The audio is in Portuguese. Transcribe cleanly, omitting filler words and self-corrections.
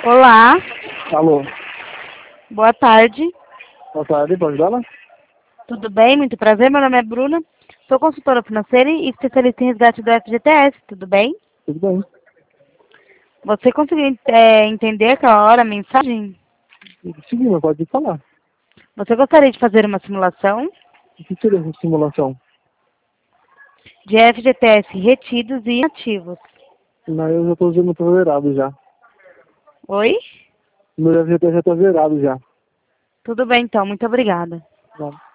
Olá, Alô, boa tarde. boa tarde, pode dar? Tudo bem? Muito prazer. Meu nome é Bruna. Sou consultora financeira e especialista em resgate do FGTS. Tudo bem? Tudo bem. Você conseguiu entender aquela hora a mensagem? Sim, mas pode falar. Você gostaria de fazer uma simulação O que seria essa simulação? de FGTS retidos e inativos? Não, eu já estou usando, tô zerado já. Oi? Meu FGTS já está zerado já. Tudo bem, então. Muito obrigada. Tá.